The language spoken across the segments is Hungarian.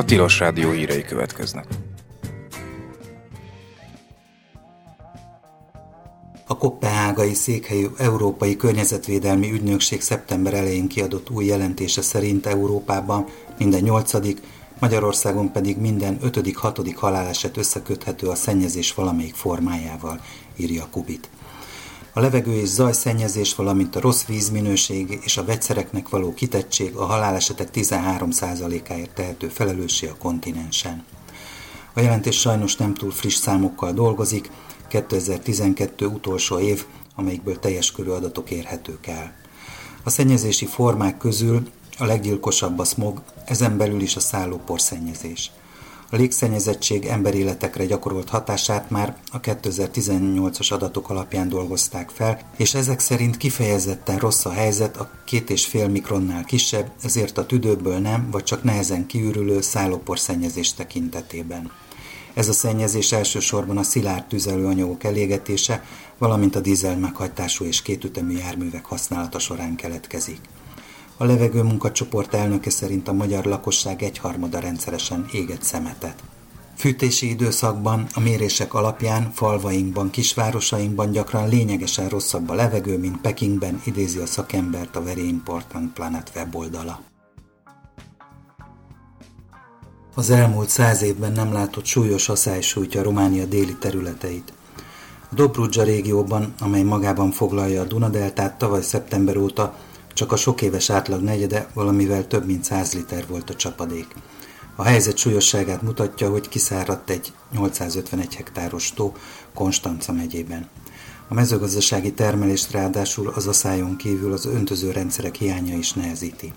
Tilos Rádió hírei következnek. A koppenhágai székhelyű Európai Környezetvédelmi Ügynökség szeptember elején kiadott új jelentése szerint Európában minden 8., Magyarországon pedig minden 5.-6. haláleset összeköthető a szennyezés valamelyik formájával, írja Kubit. A levegő és zajszennyezés, valamint a rossz vízminőség és a vegyszereknek való kitettség a halálesetek 13%-áért tehető felelőssé a kontinensen. A jelentés sajnos nem túl friss számokkal dolgozik, 2012 utolsó év, amelyikből teljes körű adatok érhetők el. A szennyezési formák közül a leggyilkosabb a smog, ezen belül is a szállóporszennyezés. A légszennyezettség emberéletekre gyakorolt hatását már a 2018-as adatok alapján dolgozták fel, és ezek szerint kifejezetten rossz a helyzet a 2,5 mikronnál kisebb, ezért a tüdőből nem, vagy csak nehezen kiürülő szállóporszennyezés tekintetében. Ez a szennyezés elsősorban a szilárd tüzelőanyagok elégetése, valamint a dízel meghajtású és kétütemű járművek használata során keletkezik. A levegő munkacsoport elnöke szerint a magyar lakosság 1/3 rendszeresen éget szemetet. Fűtési időszakban a mérések alapján falvainkban, kisvárosainkban gyakran lényegesen rosszabb a levegő, mint Pekingben, idézi a szakembert a Very Important Planet weboldala. Az elmúlt 100 évben nem látott súlyos aszály sújtja Románia déli területeit. A Dobrudzsa régióban, amely magában foglalja a Duna-deltát, tavaly szeptember óta csak a sok éves átlag negyede, valamivel több mint 100 liter volt a csapadék. A helyzet súlyosságát mutatja, hogy kiszáradt egy 851 hektáros tó Konstanca megyében. A mezőgazdasági termelést ráadásul az aszályon kívül az öntözőrendszerek hiánya is nehezíti.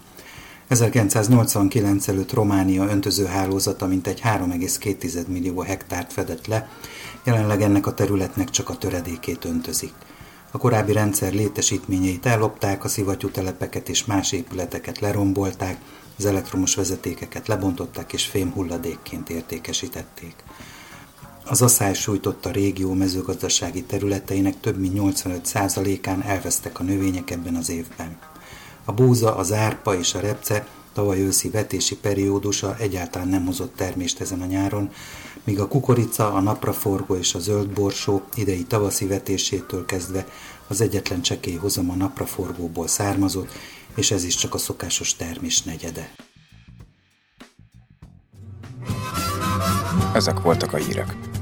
1989 előtt Románia öntözőhálózata mintegy 3,2 millió hektárt fedett le, jelenleg ennek a területnek csak a töredékét öntözik. A korábbi rendszer létesítményeit ellopták, a szivattyútelepeket és más épületeket lerombolták, az elektromos vezetékeket lebontották és fémhulladékként értékesítették. Az aszály sújtotta a régió mezőgazdasági területeinek több mint 85%-án elvesztek a növények ebben az évben. A búza, az árpa és a repce tavaly őszi vetési periódusa egyáltalán nem hozott termést ezen a nyáron, míg a kukorica, a napraforgó és a zöldborsó idei tavaszi vetésétől kezdve az egyetlen csekély hozam a napraforgóból származott, és ez is csak a szokásos termés negyede. Ezek voltak a hírek.